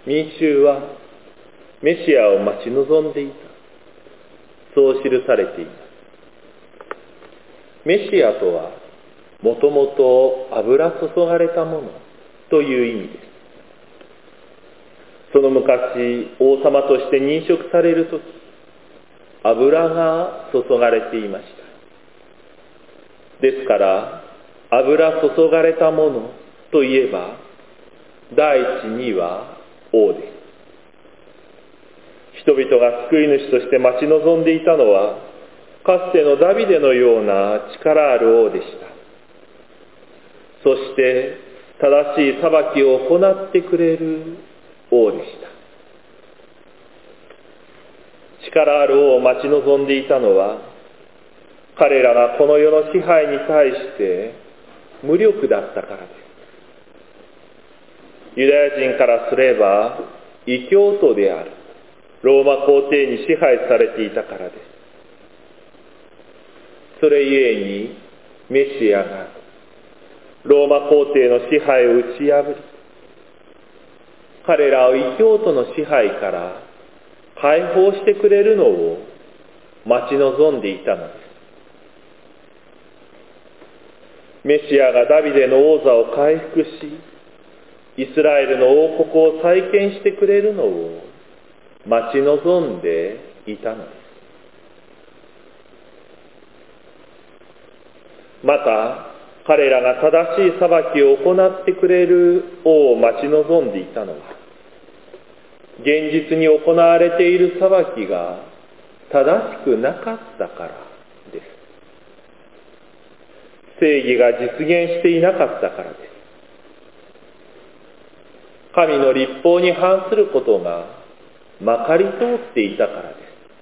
民衆はメシアを待ち望んでいた。そう記されています。メシアとは、もともと油注がれたものという意味です。その昔、王様として任職されるとき、油が注がれていました。ですから、油注がれたものといえば、第一には王です。人々が救い主として待ち望んでいたのは、かつてのダビデのような力ある王でした。そして正しい裁きを行ってくれる王でした。力ある王を待ち望んでいたのは、彼らがこの世の支配に対して無力だったからです。ユダヤ人からすれば異教徒であるローマ皇帝に支配されていたからです。それゆえにメシアがローマ皇帝の支配を打ち破り、彼らを異教徒の支配から解放してくれるのを待ち望んでいたのです。メシアがダビデの王座を回復し、イスラエルの王国を再建してくれるのを待ち望んでいたのです。また、彼らが正しい裁きを行ってくれる王を待ち望んでいたのは、現実に行われている裁きが正しくなかったからです。正義が実現していなかったからです。神の律法に反することがまかり通っていたからです。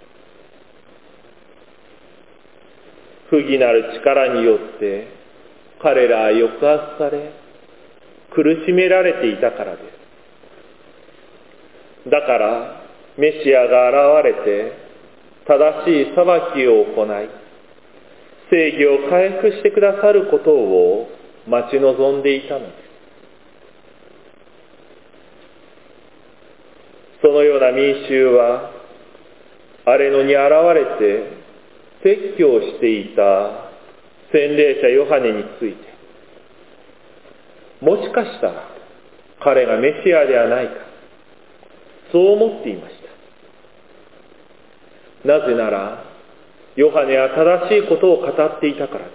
不義なる力によって彼らは抑圧され苦しめられていたからです。だからメシアが現れて正しい裁きを行い、正義を回復してくださることを待ち望んでいたのです。そのような民衆は荒れ野に現れて説教をしていた洗礼者ヨハネについて、もしかしたら彼がメシアではないか、そう思っていました。なぜならヨハネは正しいことを語っていたからです。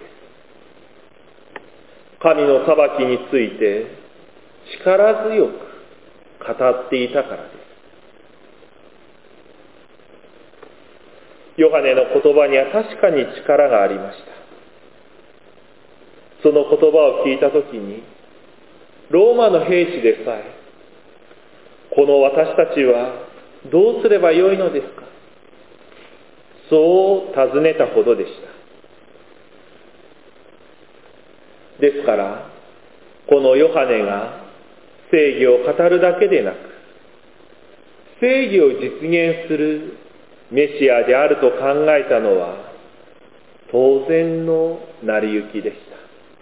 神の裁きについて力強く語っていたからです。ヨハネの言葉には確かに力がありました。その言葉を聞いたときに、ローマの兵士でさえ、この私たちはどうすればよいのですか、そう尋ねたほどでした。ですから、このヨハネが正義を語るだけでなく、正義を実現するメシアであると考えたのは当然の成り行きでした。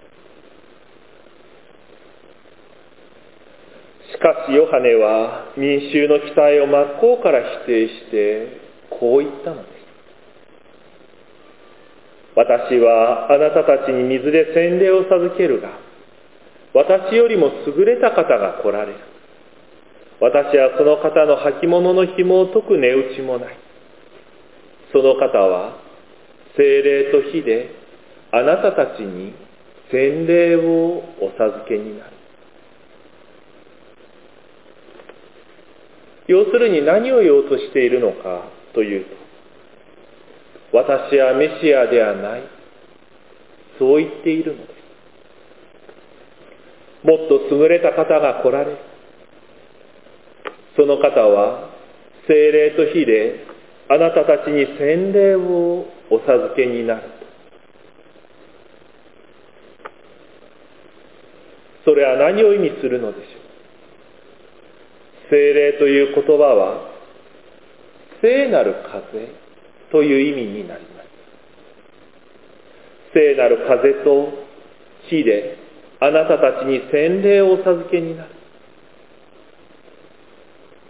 しかしヨハネは民衆の期待を真っ向から否定してこう言ったのです。私はあなたたちに水で洗礼を授けるが、私よりも優れた方が来られる。私はその方の履物の紐を解く値打ちもない。その方は聖霊と火であなたたちに洗礼をお授けになる。要するに何を言おうとしているのかというと、私はメシアではない、そう言っているのです。もっと優れた方が来られる。その方は聖霊と火であなたたちに洗礼をお授けになると。それは何を意味するのでしょう。聖霊という言葉は聖なる風という意味になります。聖なる風と火であなたたちに洗礼をお授けになる。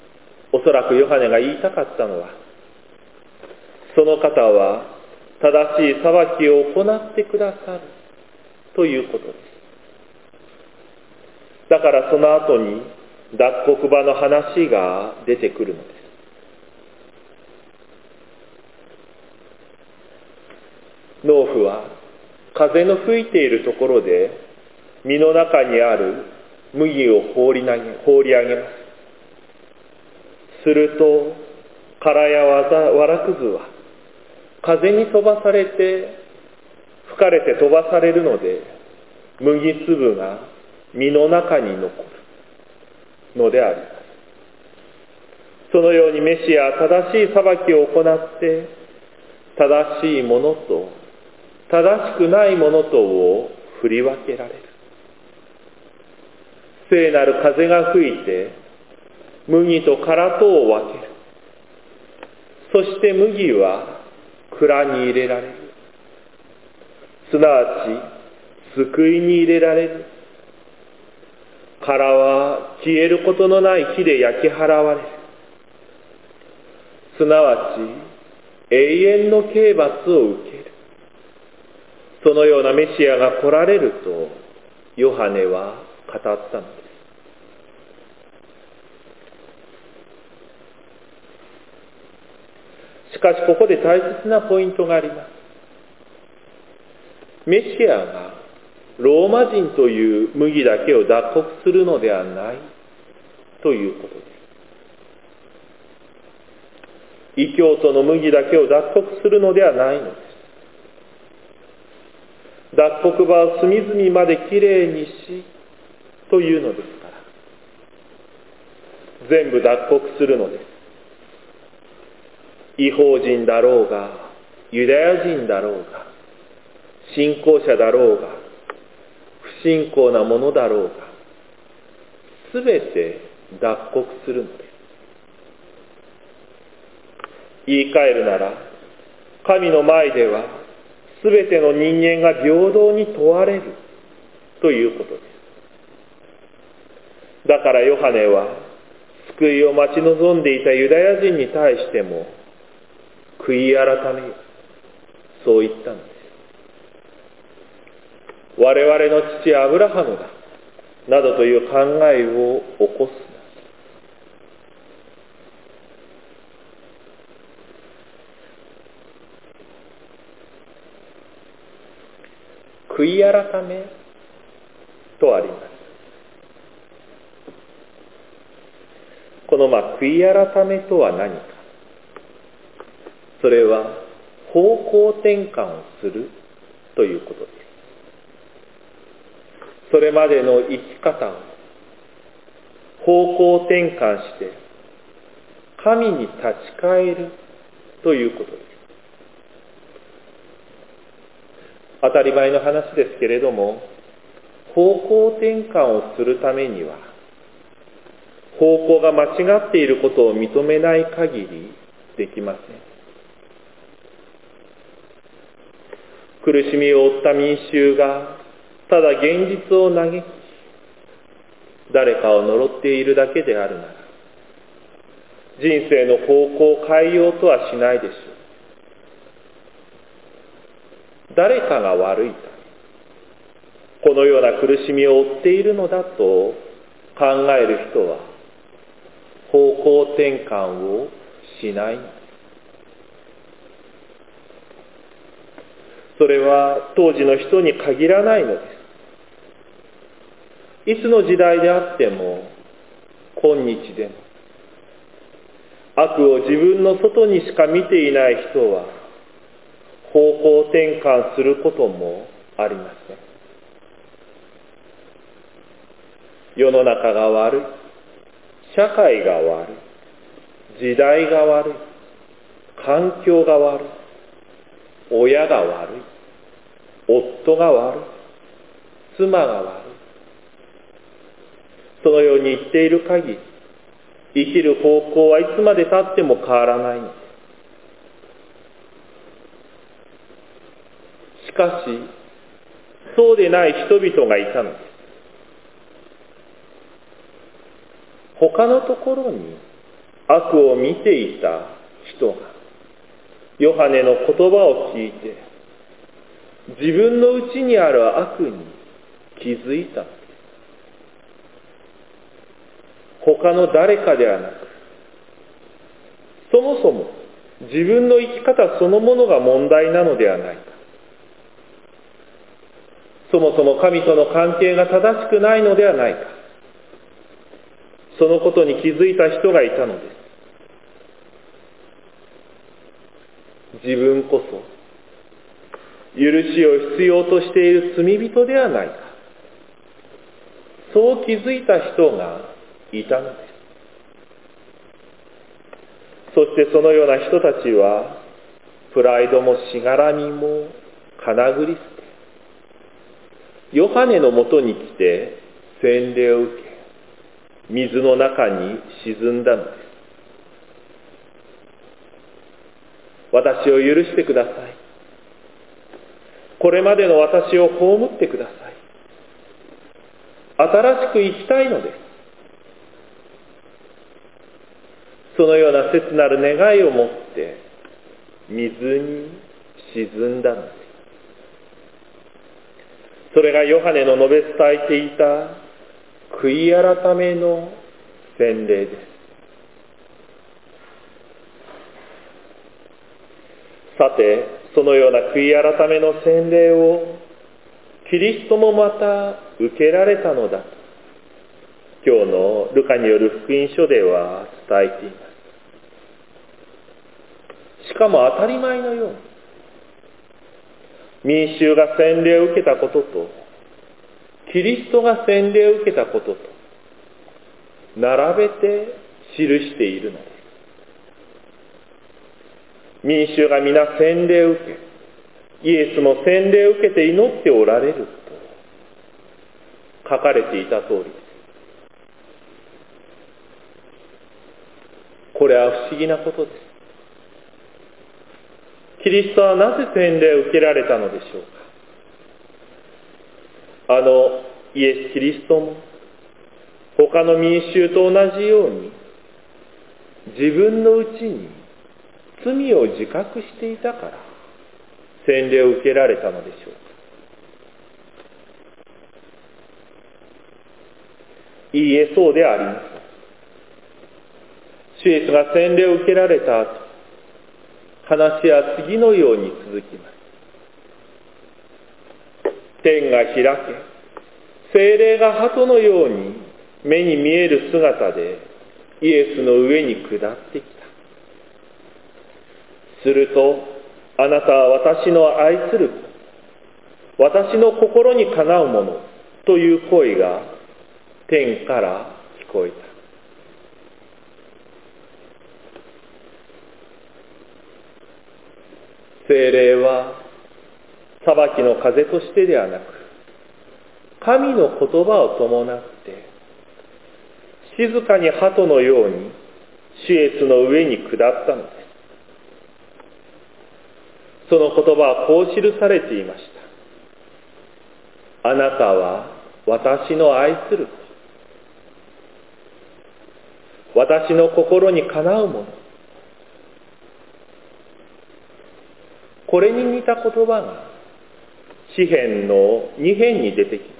おそらくヨハネが言いたかったのは、その方は正しい裁きを行ってくださるということです。だからその後に脱穀場の話が出てくるのです。農夫は風の吹いているところで実の中にある麦を放り上げます。すると殻やわらくずは風に飛ばされて吹かれて飛ばされるので、麦粒が実の中に残るのであります。そのようにメシアは正しい裁きを行って、正しいものと正しくないものとを振り分けられる。聖なる風が吹いて麦と殻とを分ける。そして麦は蔵に入れられる。すなわち救いに入れられる。殻は消えることのない火で焼き払われる。すなわち永遠の刑罰を受ける。そのようなメシアが来られるとヨハネは語ったのです。しかしここで大切なポイントがあります。メシアがローマ人という麦だけを脱穀するのではないということです。異教徒の麦だけを脱穀するのではないのです。脱穀場を隅々まできれいにしというのですから、全部脱穀するのです。異邦人だろうが、ユダヤ人だろうが、信仰者だろうが、不信仰なものだろうが、すべて脱穀するのです。言い換えるなら、神の前ではすべての人間が平等に問われるということです。だからヨハネは救いを待ち望んでいたユダヤ人に対しても、悔い改めよ、そう言ったのです。我々の父アブラハムだなどという考えを起こすな。悔い改めとあります。この悔い改めとは何か。それは方向転換をするということです。それまでの生き方を方向転換して神に立ち返るということです。当たり前の話ですけれども、方向転換をするためには方向が間違っていることを認めない限りできません。苦しみを負った民衆がただ現実を嘆き、誰かを呪っているだけであるなら、人生の方向を変えようとはしないでしょう。誰かが悪いと、このような苦しみを負っているのだと考える人は、方向転換をしないのです。それは当時の人に限らないのです。いつの時代であっても、今日でも、悪を自分の外にしか見ていない人は、方向転換することもありません。世の中が悪い、社会が悪い、時代が悪い、環境が悪い、親が悪い、夫が悪い、妻が悪い。そのように言っている限り、生きる方向はいつまで経っても変わらないのです。しかし、そうでない人々がいたのです。他のところに悪を見ていた人がヨハネの言葉を聞いて自分のうちにある悪に気づいた。他の誰かではなく、そもそも自分の生き方そのものが問題なのではないか。そもそも神との関係が正しくないのではないか。そのことに気づいた人がいたのです。自分こそ許しを必要としている罪人ではないか。そう気づいた人がいたのです。そしてそのような人たちはプライドもしがらみもかなぐり捨て、ヨハネのもとに来て洗礼を受け、水の中に沈んだのです。私を許してください。これまでの私を葬ってください。新しく生きたいのです。そのような切なる願いを持って水に沈んだのです。それがヨハネの述べ伝えていた悔い改めの洗礼です。さて、そのような悔い改めの洗礼をキリストもまた受けられたのだと、今日のルカによる福音書では伝えています。しかも当たり前のように、民衆が洗礼を受けたことと、キリストが洗礼を受けたことと、並べて記しているのです。民衆が皆洗礼を受け、イエスも洗礼を受けて祈っておられると書かれていた通りです。これは不思議なことです。キリストはなぜ洗礼を受けられたのでしょうか。イエス・キリストも他の民衆と同じように自分のうちに罪を自覚していたから洗礼を受けられたのでしょうか。いいえ、そうではありません。主イエスが洗礼を受けられた後、話は次のように続きます。天が開け、聖霊が鳩のように目に見える姿でイエスの上に下ってきた。すると、あなたは私の愛する子、私の心にかなうものという声が天から聞こえた。聖霊は裁きの風としてではなく、神の言葉を伴って静かに鳩のように主イエスの上に下ったのです。その言葉はこう記されていました。あなたは私の愛する子、私の心にかなうもの。これに似た言葉が詩編の2編に出てきます。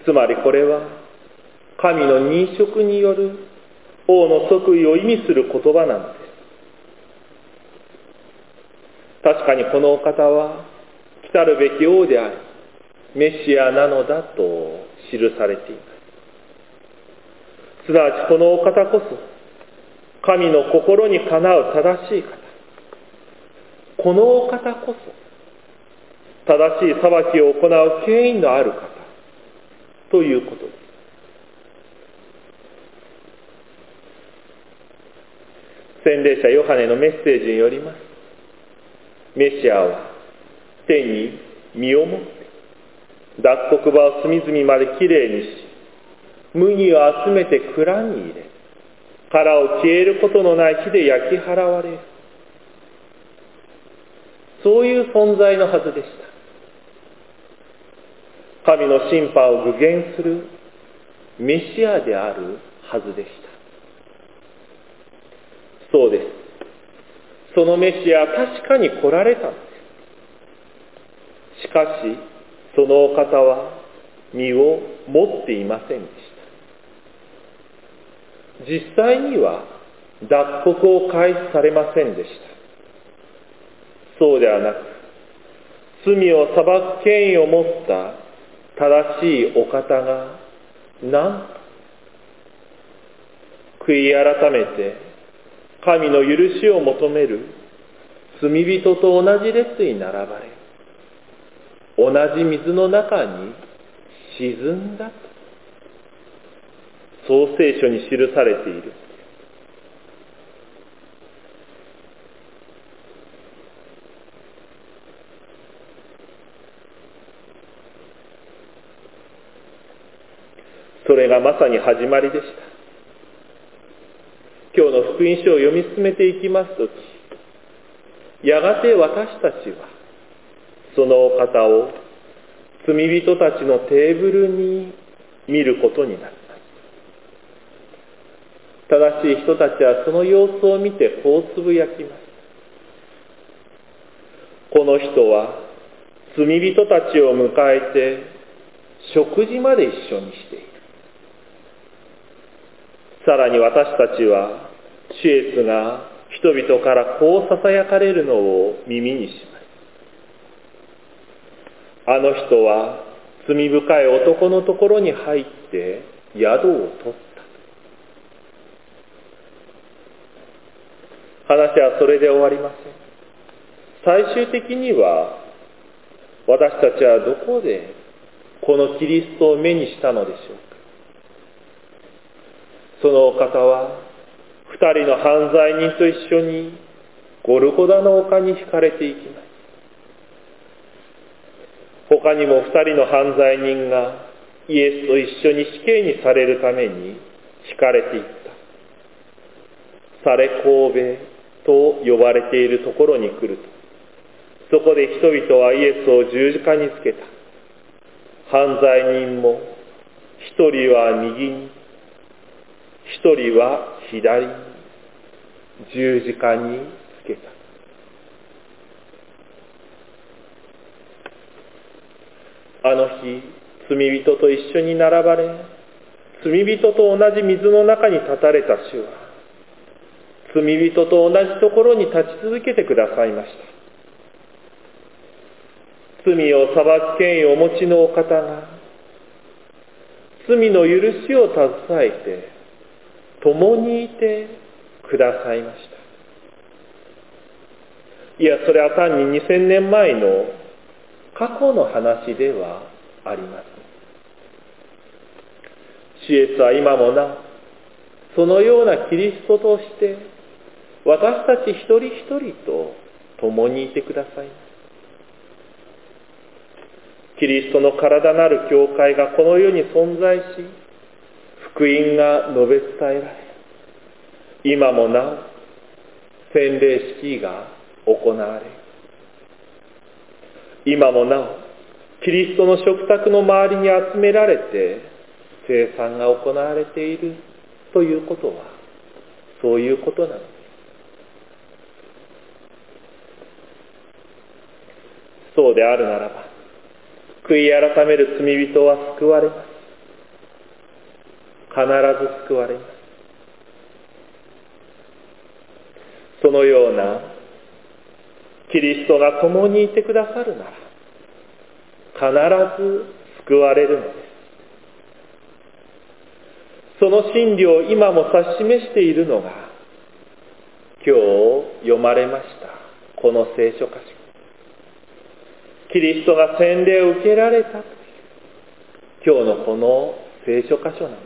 つまりこれは神の認職による王の即位を意味する言葉なのです。確かにこのお方は来たるべき王でありメシアなのだと記されています。すなわちこのお方こそ神の心にかなう正しい方、このお方こそ正しい裁きを行う権威のある方ということです。洗礼者ヨハネのメッセージによります。メシアは天に身をもって脱穀場を隅々まできれいにし、麦を集めて蔵に入れ、殻を消えることのない火で焼き払われる。そういう存在のはずでした。神の審判を具現するメシアであるはずでした。 そうです。そのメシアは確かに来られたのです。しかし、そのお方は身を持っていませんでした。実際には脱穀を開始されませんでした。そうではなく、罪を裁く権威を持った正しいお方が、なんと悔い改めて神の許しを求める罪人と同じ列に並ばれ、同じ水の中に沈んだと、そう聖書に記されている。それがまさに始まりでした。今日の福音書を読み進めていきますとき、やがて私たちはそのお方を罪人たちのテーブルに見ることになります。正しい人たちはその様子を見てこうつぶやきます。この人は罪人たちを迎えて食事まで一緒にしている。さらに私たちは主イエスが人々からこう囁かれるのを耳にします。あの人は罪深い男のところに入って宿を取った。話はそれで終わりません。最終的には私たちはどこでこのキリストを目にしたのでしょうか。そのお方は二人の犯罪人と一緒にゴルゴダの丘に引かれていきます。他にも二人の犯罪人がイエスと一緒に死刑にされるために引かれていった。サレ神戸と呼ばれているところに来ると、そこで人々はイエスを十字架につけた。犯罪人も一人は右に、一人は左に十字架につけた。あの日、罪人と一緒に並ばれ、罪人と同じ水の中に立たれた主は、罪人と同じところに立ち続けてくださいました。罪を裁く権威をお持ちのお方が、罪の許しを携えて、共にいてくださいました。いや、それは単に2000年前の過去の話ではありません。主イエスは今もなお、そのようなキリストとして、私たち一人一人と共にいてくださいます。キリストの体なる教会がこの世に存在し、福音が述べ伝えられ、今もなお洗礼式が行われ、今もなおキリストの食卓の周りに集められて聖餐が行われているということは、そういうことなのです。そうであるならば、悔い改める罪人は救われます。必ず救われます。そのようなキリストが共にいてくださるなら、必ず救われるのです。その真理を今も指し示しているのが、今日読まれましたこの聖書箇所。キリストが洗礼を受けられたという今日のこの聖書箇所なのです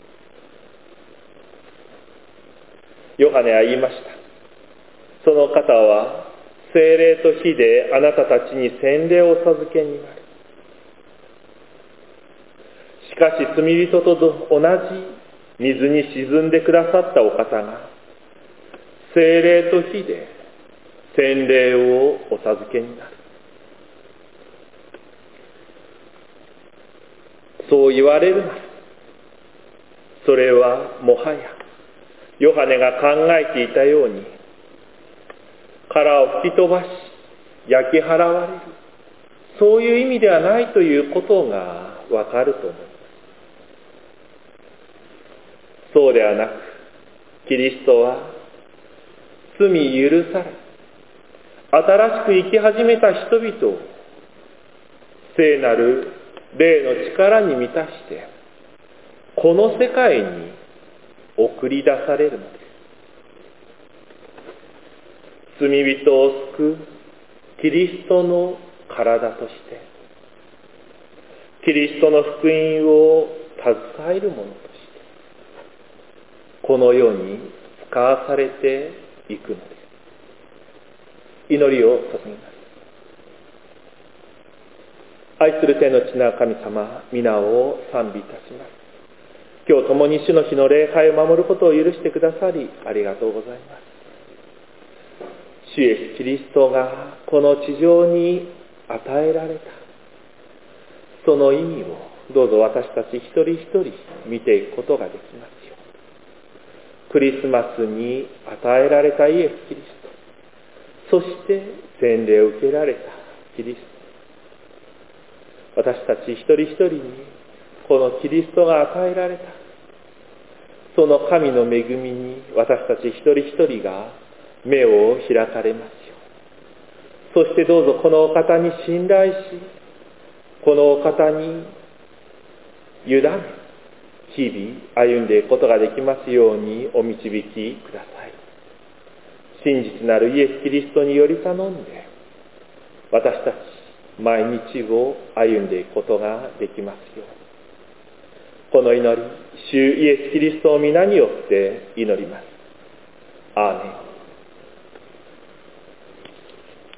。ヨハネは言いました。その方は聖霊と火であなたたちに洗礼をお授けになる。しかし罪人と同じ水に沈んでくださったお方が聖霊と火で洗礼をお授けになる。そう言われるなら、それはもはやヨハネが考えていたように、殻を吹き飛ばし焼き払われる、そういう意味ではないということがわかると思います。そうではなく、キリストは罪許され、新しく生き始めた人々を聖なる霊の力に満たして、この世界に送り出されるのです。罪人を救うキリストの体として、キリストの福音を携えるものとして、この世に使わされていくのです。祈りを注ぎます。愛する天の父なる神様、皆を賛美いたします。今日共に主の日の礼拝を守ることを許してくださり、ありがとうございます。主イエスキリストがこの地上に与えられた、その意味をどうぞ私たち一人一人見ていくことができますよう。クリスマスに与えられたイエスキリスト、そして洗礼を受けられたキリスト、私たち一人一人にこのキリストが与えられたその神の恵みに私たち一人一人が目を開かれますよう。そしてどうぞこのお方に信頼し、このお方に委ね、日々歩んでいくことができますようにお導きください。真実なるイエス・キリストにより頼んで、私たち毎日を歩んでいくことができますように。この祈り、主イエス・キリストの皆によって祈ります。アーメン。